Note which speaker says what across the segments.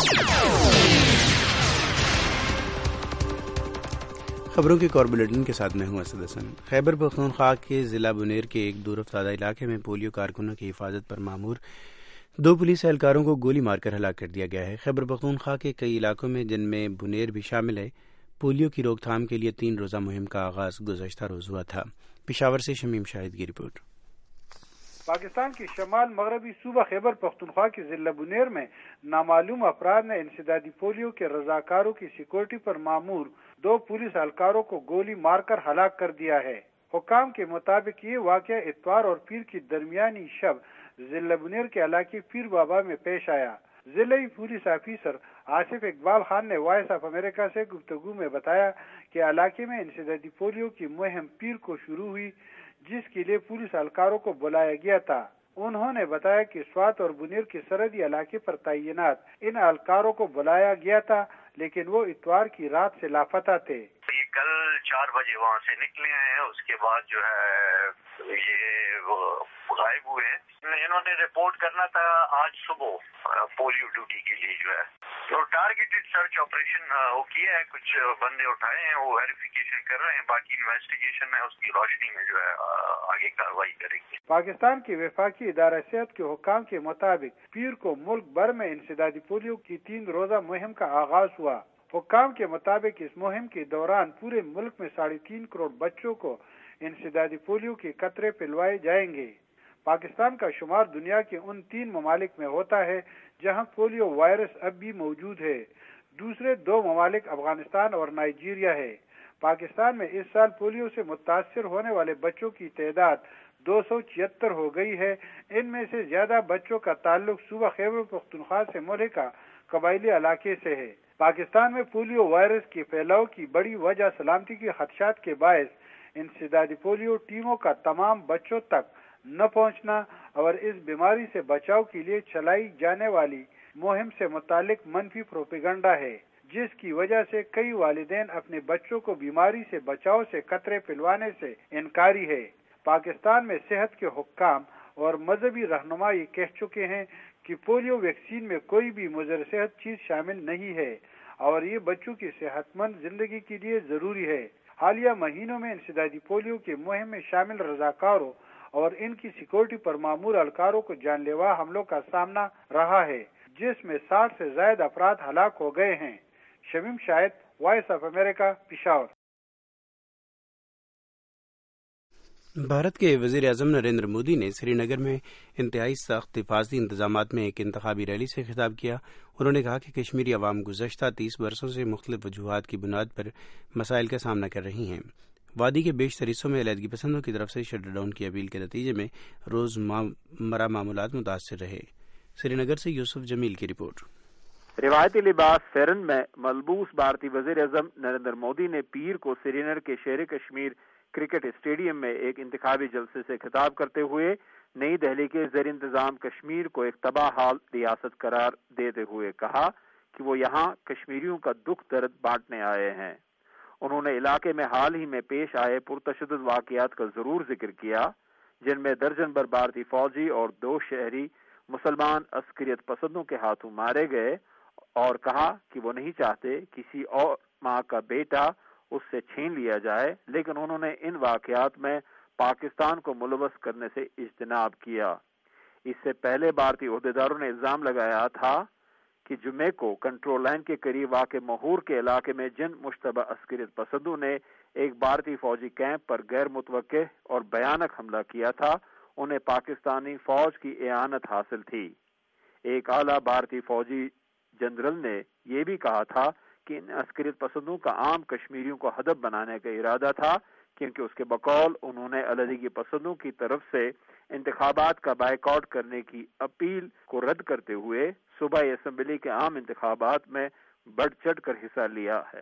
Speaker 1: خبروں کے کور بلیٹن کے ساتھ میں ہوں اسد حسن۔ خیبر پختونخوا کے ضلع بنیر کے ایک دور افتادہ علاقے میں پولیو کارکنوں کی حفاظت پر مامور 2 پولیس اہلکاروں کو گولی مار کر ہلاک کر دیا گیا ہے۔ خیبر پختونخوا کے کئی علاقوں میں جن میں بنیر بھی شامل ہے، پولیو کی روک تھام کے لیے 3 روزہ مہم کا آغاز گزشتہ روز ہوا تھا۔ پشاور سے شمیم شاہد کی رپورٹ۔
Speaker 2: پاکستان کے شمال مغربی صوبہ خیبر پختونخوا کے ضلع بنیر میں نامعلوم افراد نے انسدادی پولیو کے رضاکاروں کی سیکورٹی پر مامور 2 پولیس اہلکاروں کو گولی مار کر ہلاک کر دیا ہے۔ حکام کے مطابق یہ واقعہ اتوار اور پیر کی درمیانی شب ضلع بنیر کے علاقے پیر بابا میں پیش آیا۔ ضلعی پولیس آفیسر آصف اقبال خان نے وائس آف امریکہ سے گفتگو میں بتایا کہ علاقے میں انسدادی پولیو کی مہم پیر کو شروع ہوئی، جس کے لیے پولیس اہلکاروں کو بلایا گیا تھا۔ انہوں نے بتایا کہ سوات اور بنیر کے سرحدی علاقے پر تعینات ان اہلکاروں کو بلایا گیا تھا، لیکن وہ اتوار کی رات سے لاپتہ تھے۔
Speaker 3: یہ کل 4 بجے وہاں سے نکلے ہیں، اس کے بعد جو ہے یہ غائب ہوئے ہیں۔ انہوں نے رپورٹ کرنا تھا آج صبح پولیو ڈیوٹی کے لیے جو ہے، تو ٹارگیٹڈ سرچ آپریشن وہ کیا ہے، کچھ بندے اٹھائے ہیں، وہ ویریفیکیشن کر رہے ہیں، باقی انویسٹیگیشن ہے، اس کی روشنی میں جو ہے آگے کارروائی کریں گے۔
Speaker 2: پاکستان کے وفاقی ادارہ صحت کے حکام کے مطابق پیر کو ملک بھر میں انسدادی پولیو کی 3 روزہ مہم کا آغاز ہوا۔ حکام کے مطابق اس مہم کے دوران پورے ملک میں 3.5 کروڑ بچوں کو انسدادی پولیو کے قطرے پلوائے جائیں گے۔ پاکستان کا شمار دنیا کے ان 3 ممالک میں ہوتا ہے جہاں پولیو وائرس اب بھی موجود ہے۔ دوسرے 2 ممالک افغانستان اور نائجیریا ہے۔ پاکستان میں اس سال پولیو سے متاثر ہونے والے بچوں کی تعداد 276 ہو گئی ہے۔ ان میں سے زیادہ بچوں کا تعلق صوبہ خیبر پختونخوا سے ملحقہ قبائلی علاقے سے ہے۔ پاکستان میں پولیو وائرس کے پھیلاؤ کی بڑی وجہ سلامتی کے خدشات کے باعث انسدادی پولیو ٹیموں کا تمام بچوں تک نہ پہنچنا اور اس بیماری سے بچاؤ کے لیے چلائی جانے والی مہم سے متعلق منفی پروپیگنڈا ہے، جس کی وجہ سے کئی والدین اپنے بچوں کو بیماری سے بچاؤ سے قطرے پلوانے سے انکاری ہے۔ پاکستان میں صحت کے حکام اور مذہبی رہنما یہ کہہ چکے ہیں کہ پولیو ویکسین میں کوئی بھی مضر صحت چیز شامل نہیں ہے اور یہ بچوں کی صحت مند زندگی کے لیے ضروری ہے۔ حالیہ مہینوں میں انسدادی پولیو کی مہم میں شامل رضاکاروں اور ان کی سیکورٹی پر مامور اہلکاروں کو جان لیوا حملوں کا سامنا رہا ہے، جس میں 60 سے زائد افراد ہلاک ہو گئے ہیں۔ Shamim Shahid, voice of America, Peshawar.
Speaker 1: Bharat کے وزیر اعظم نریندر مودی نے سری نگر میں انتہائی سخت حفاظتی انتظامات میں ایک انتخابی ریلی سے خطاب کیا۔ انہوں نے کہا کہ کشمیری عوام گزشتہ 30 برسوں سے مختلف وجوہات کی بنیاد پر مسائل کا سامنا کر رہی ہیں۔ وادی کے بیشتر حصوں میں علیحدگی پسندوں کی طرف سے شٹ ڈاؤن کی اپیل کے نتیجے میں روزمرہ معاملات متاثر رہے۔ سری نگر سے یوسف جمیل کی رپورٹ۔
Speaker 4: روایتی لباس فیرن میں ملبوس بھارتی وزیر اعظم نریندر مودی نے پیر کو سری نگر کے شیر کشمیر کرکٹ اسٹیڈیم میں ایک انتخابی جلسے سے خطاب کرتے ہوئے نئی دہلی کے زیر انتظام کشمیر کو ایک تباہ حال ریاست قرار دیتے ہوئے کہا کہ وہ یہاں کشمیریوں کا دکھ درد بانٹنے آئے ہیں۔ انہوں نے علاقے میں حال ہی میں پیش آئے پرتشدد واقعات کا ضرور ذکر کیا، جن میں درجن بھر بھارتی فوجی اور 2 شہری مسلمان عسکریت پسندوں کے ہاتھوں مارے گئے، اور کہا کہ وہ نہیں چاہتے کسی اور ماں کا بیٹا اس سے چھین لیا جائے، لیکن انہوں نے ان واقعات میں پاکستان کو ملوث کرنے سے اجتناب کیا۔ اس سے پہلے بھارتی عہدیداروں نے الزام لگایا تھا کہ جمعے کو کنٹرول لائن کے قریب واقع مہور کے علاقے میں جن مشتبہ عسکریت پسندوں نے ایک بھارتی فوجی کیمپ پر غیر متوقع اور بھیانک حملہ کیا تھا، انہیں پاکستانی فوج کی اعانت حاصل تھی۔ ایک اعلیٰ بھارتی فوجی جنرل نے یہ بھی کہا تھا کہ ان عسکریت پسندوں کا عام کشمیریوں کو ہدف بنانے کا ارادہ تھا، کیونکہ اس کے بقول انہوں نے علیحدگی پسندوں کی طرف سے انتخابات کا بائیکاٹ کرنے کی اپیل کو رد کرتے ہوئے صوبائی اسمبلی کے عام انتخابات میں بڑھ چڑھ کر حصہ لیا ہے۔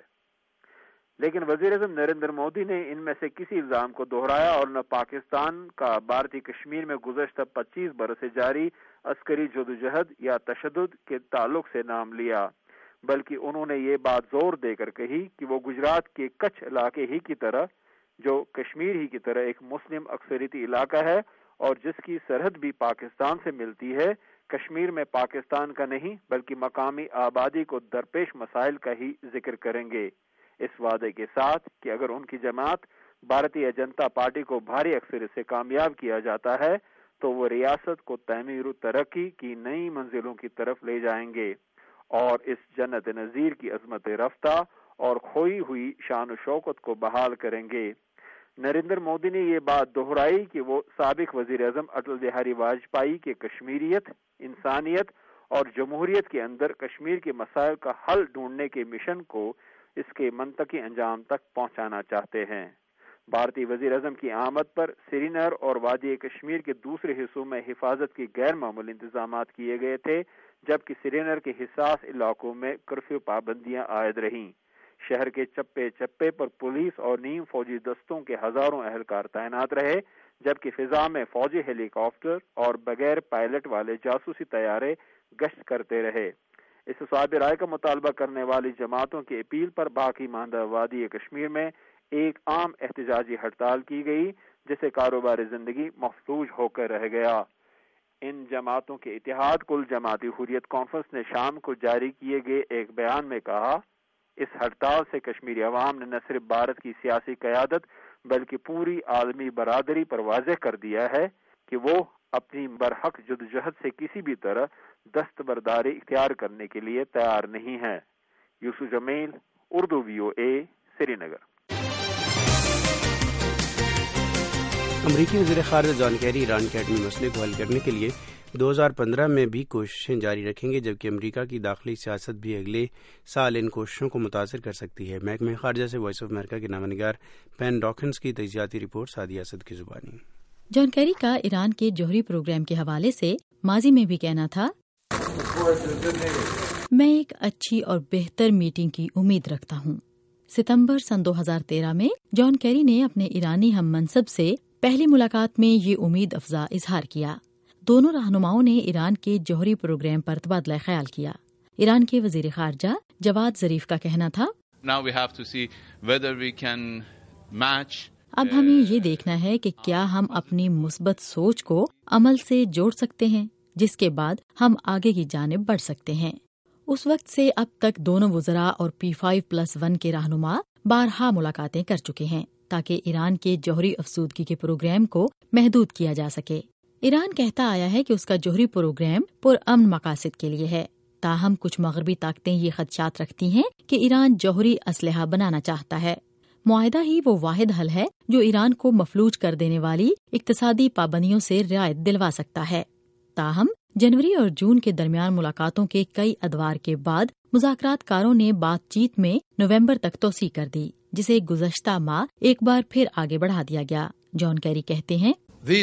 Speaker 4: لیکن وزیر اعظم نریندر مودی نے ان میں سے کسی الزام کو دہرایا اور نہ پاکستان کا بھارتی کشمیر میں گزشتہ 25 برس سے جاری عسکری جدوجہد یا تشدد کے تعلق سے نام لیا، بلکہ انہوں نے یہ بات زور دے کر کہی کہ وہ گجرات کے کچھ علاقے ہی کی طرح، جو کشمیر ہی کی طرح ایک مسلم اکثریتی علاقہ ہے اور جس کی سرحد بھی پاکستان سے ملتی ہے، کشمیر میں پاکستان کا نہیں بلکہ مقامی آبادی کو درپیش مسائل کا ہی ذکر کریں گے، اس وعدے کے ساتھ کہ اگر ان کی جماعت بھارتیہ جنتا پارٹی کو بھاری اکثریت سے کامیاب کیا جاتا ہے تو وہ ریاست کو تعمیر و ترقی کی نئی منزلوں کی طرف لے جائیں گے اور اس جنت نظیر کی عظمت رفتہ اور کھوئی ہوئی شان و شوکت کو بحال کریں گے۔ نریندر مودی نے یہ بات دہرائی کہ وہ سابق وزیر اعظم اٹل بہاری واجپئی کے کشمیریت، انسانیت اور جمہوریت کے اندر کشمیر کے مسائل کا حل ڈھونڈنے کے مشن کو اس کے منطقی انجام تک پہنچانا چاہتے ہیں۔ بھارتی وزیر اعظم کی آمد پر سری نگر اور وادی کشمیر کے دوسرے حصوں میں حفاظت کی غیر معمولی انتظامات کیے گئے تھے، جبکہ سری نگر کے حساس علاقوں میں کرفیو پابندیاں عائد رہیں۔ شہر کے چپے چپے پر پولیس اور نیم فوجی دستوں کے ہزاروں اہلکار تعینات رہے، جبکہ فضا میں فوجی ہیلی کاپٹر اور بغیر پائلٹ والے جاسوسی طیارے گشت کرتے رہے۔ اس صواب رائے کا مطالبہ کرنے والی جماعتوں کی اپیل پر باقی ماندہ وادی کشمیر میں ایک عام احتجاجی ہڑتال کی گئی، جسے کاروباری زندگی مفلوج ہو کر رہ گیا۔ ان جماعتوں کے اتحاد کل جماعتی حریت کانفرنس نے شام کو جاری کیے گئے ایک بیان میں کہا، اس ہڑتال سے کشمیری عوام نے نہ صرف بھارت کی سیاسی قیادت بلکہ پوری عالمی برادری پر واضح کر دیا ہے کہ وہ اپنی برحق جدوجہد سے کسی بھی طرح دستبرداری اختیار کرنے کے لیے تیار نہیں ہے۔ یوسف جمیل، اردو VOA، سری نگر۔
Speaker 1: امریکی وزیر خارجہ جان کیری ایران کے ایٹمی مسئلے کو حل کرنے کے لیے 2015 میں بھی کوششیں جاری رکھیں گے، جبکہ امریکہ کی داخلی سیاست بھی اگلے سال ان کوششوں کو متاثر کر سکتی ہے۔ محکمہ خارجہ سے وائس آف امریکہ کے نامہ نگار پین ڈاکنز کی تجزیاتی رپورٹ سعدیہ اسد کی زبانی۔
Speaker 5: جان کیری کا ایران کے جوہری پروگرام کے حوالے سے ماضی میں بھی کہنا تھا، میں ایک اچھی اور بہتر میٹنگ کی امید رکھتا ہوں۔ ستمبر سن 2013 میں جان کیری نے اپنے ایرانی ہم منصب سے پہلی ملاقات میں یہ امید افزا اظہار کیا۔ دونوں رہنماؤں نے ایران کے جوہری پروگرام پر تبادلہ خیال کیا۔ ایران کے وزیر خارجہ جواد ظریف کا کہنا تھا، اب ہمیں یہ دیکھنا ہے کہ کیا ہم اپنی مثبت سوچ کو عمل سے جوڑ سکتے ہیں، جس کے بعد ہم آگے کی جانب بڑھ سکتے ہیں۔ اس وقت سے اب تک دونوں وزراء اور P5+1 کے رہنما بارہا ملاقاتیں کر چکے ہیں تاکہ ایران کے جوہری افزودگی کے پروگرام کو محدود کیا جا سکے۔ ایران کہتا آیا ہے کہ اس کا جوہری پروگرام پرامن مقاصد کے لیے ہے، تاہم کچھ مغربی طاقتیں یہ خدشات رکھتی ہیں کہ ایران جوہری اسلحہ بنانا چاہتا ہے۔ معاہدہ ہی وہ واحد حل ہے جو ایران کو مفلوج کر دینے والی اقتصادی پابندیوں سے رعایت دلوا سکتا ہے۔ تاہم جنوری اور جون کے درمیان ملاقاتوں کے کئی ادوار کے بعد مذاکرات کاروں نے بات چیت میں نومبر تک توسیع کر دی، جسے گزشتہ ماہ ایک بار پھر آگے بڑھا دیا گیا۔ جان کیری کہتے ہیں،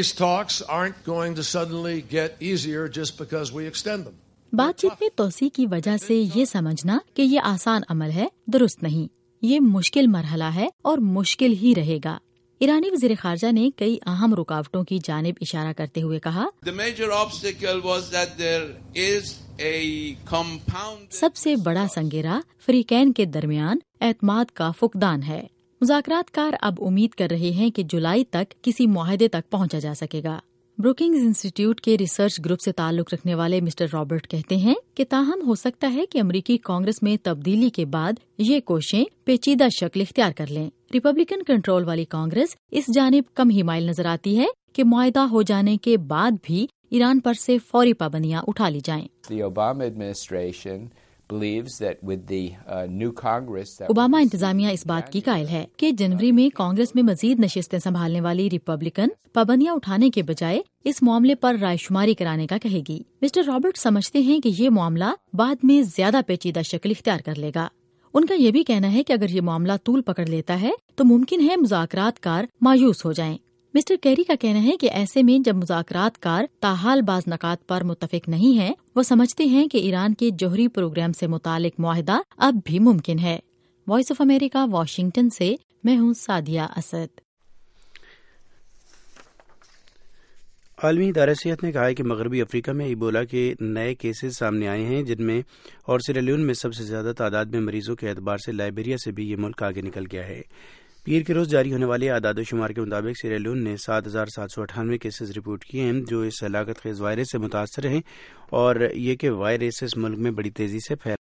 Speaker 5: بات چیت میں توسیع کی وجہ سے یہ سمجھنا کہ یہ آسان عمل ہے درست نہیں، یہ مشکل مرحلہ ہے اور مشکل ہی رہے گا۔ ایرانی وزیر خارجہ نے کئی اہم رکاوٹوں کی جانب اشارہ کرتے ہوئے کہا، سب سے بڑا سنگیرا فریقین کے درمیان اعتماد کا فقدان ہے۔ مذاکرات کار اب امید کر رہے ہیں کہ جولائی تک کسی معاہدے تک پہنچا جا سکے گا۔ بروکنگز انسٹی ٹیوٹ کے ریسرچ گروپ سے تعلق رکھنے والے مسٹر رابرٹ کہتے ہیں کہ تاہم ہو سکتا ہے کہ امریکی کانگریس میں تبدیلی کے بعد یہ کوششیں پیچیدہ شکل اختیار کر لیں۔ ریپبلکن کنٹرول والی کانگریس اس جانب کم ہی مائل نظر آتی ہے کہ معاہدہ ہو جانے کے بعد بھی ایران پر سے فوری پابندیاں اٹھا لی جائیں۔ اوباما انتظامیہ اس بات کی قائل ہے کہ جنوری میں کانگریس میں مزید نشستیں سنبھالنے والی ریپبلکن پابندیاں اٹھانے کے بجائے اس معاملے پر رائے شماری کرانے کا کہے گی۔ مسٹر رابرٹ سمجھتے ہیں کہ یہ معاملہ بعد میں زیادہ پیچیدہ شکل اختیار کر لے گا۔ ان کا یہ بھی کہنا ہے کہ اگر یہ معاملہ طول پکڑ لیتا ہے تو ممکن ہے مذاکرات کار مایوس ہو جائیں۔ مسٹر کیری کا کہنا ہے کہ ایسے میں جب مذاکرات کار تاحال بعض نکات پر متفق نہیں ہیں، وہ سمجھتے ہیں کہ ایران کے جوہری پروگرام سے متعلق معاہدہ اب بھی ممکن ہے۔ وائس آف امریکہ، واشنگٹن سے میں ہوں سعدیہ اسد۔
Speaker 1: عالمی ادارہ صحت نے کہا ہے کہ مغربی افریقہ میں ایبولا کے نئے کیسز سامنے آئے ہیں، جن میں اور سیرالیون میں سب سے زیادہ تعداد میں مریضوں کے اعتبار سے لائبیریا سے بھی یہ ملک آگے نکل گیا ہے۔ پیر کے روز جاری ہونے والے اعداد و شمار کے مطابق سیریرا لیون نے 7,798 کیسز رپورٹ کیے ہیں جو اس ہلاکت خیز وائرس سے متاثر ہیں، اور یہ کہ وائرس اس ملک میں بڑی تیزی سے پھیل